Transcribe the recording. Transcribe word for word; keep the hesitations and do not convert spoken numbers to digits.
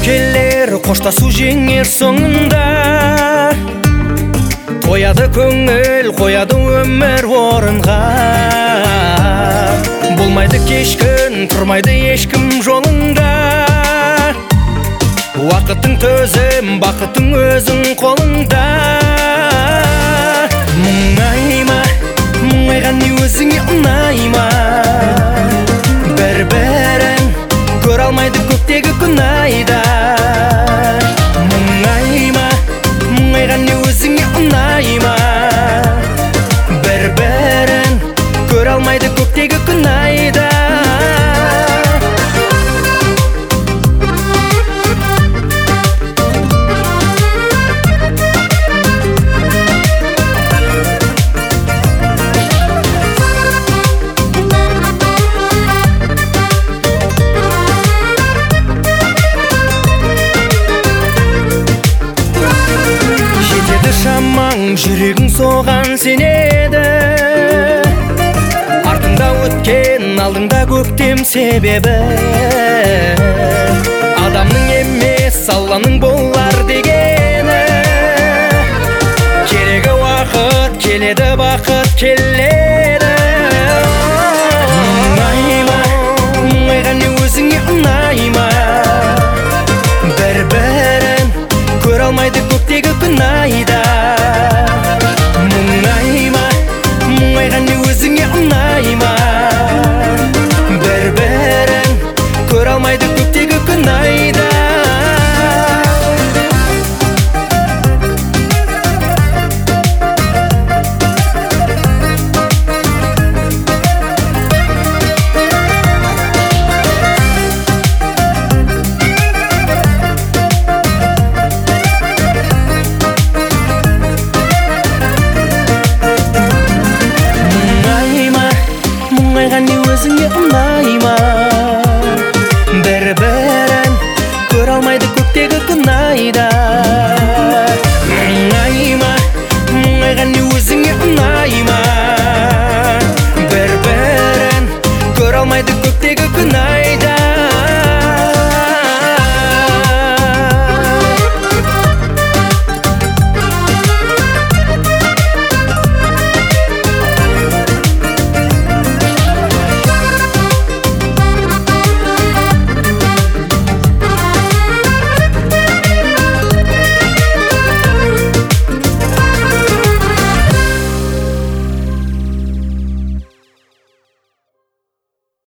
келер, қоштасу жеңер соңында. Қояды көңіл, қояды өмір орынға. Болмайды кешкін, тұрмайды ешкім жолында. Уақытың төзім, бақытың өзің қолыңда. Мұңайма, мұңайған не өзіңе ұнайма. Бір-бірін көр алмайды көктегі күн айда. Мұңайма, мұңайған не өзіңе ұнайма. Бір-бірін көр алмайды көктегі күн айда. Жүрегің соған сенеді, артыңда өткен, алдыңда көктем себебі. Адамның емес, Алланың болар дегені. Керегі уақыт, келеді бақыт, келеді. Мұңайма, мұңайған не өзіңе ұнайма. Бір-бірін көр алмайды көктегі күн айда.